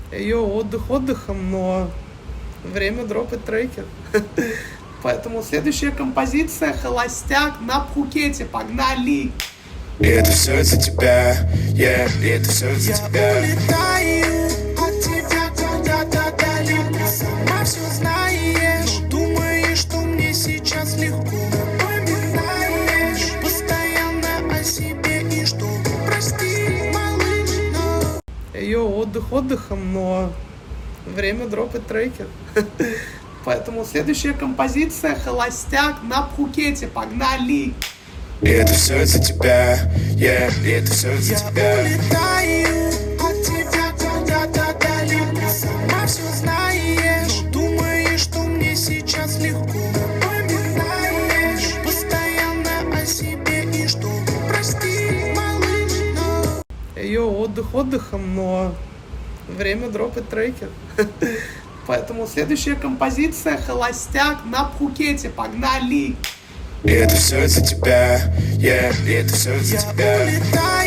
Ее отдых отдыхом, но время дропать треки. Поэтому следующая композиция «Холостяк» на Пхукете. Погнали! И это все из-за тебя, и это все из-за тебя. Улетаю от тебя куда-то далеко. Сама все знаешь, но думаешь, что мне сейчас легко. Поминаешь постоянно о себе и что? Прости, малыш, но Ее отдых отдыхом, но время дропать треки. Поэтому следующая композиция «Холостяк» на Пхукете. Погнали! И это все из-за тебя, и это все из-за тебя. улетаю от тебя куда-то далеко. Сама все знаешь, но думаешь, что мне сейчас легко. Поминаешь постоянно о себе и что? Прости, малыш, но Ее отдых отдыхом, но время дропать треки. Поэтому следующая композиция «Холостяк» на Пхукете. Погнали! И это все из-за тебя, и это все из-за тебя. улетаю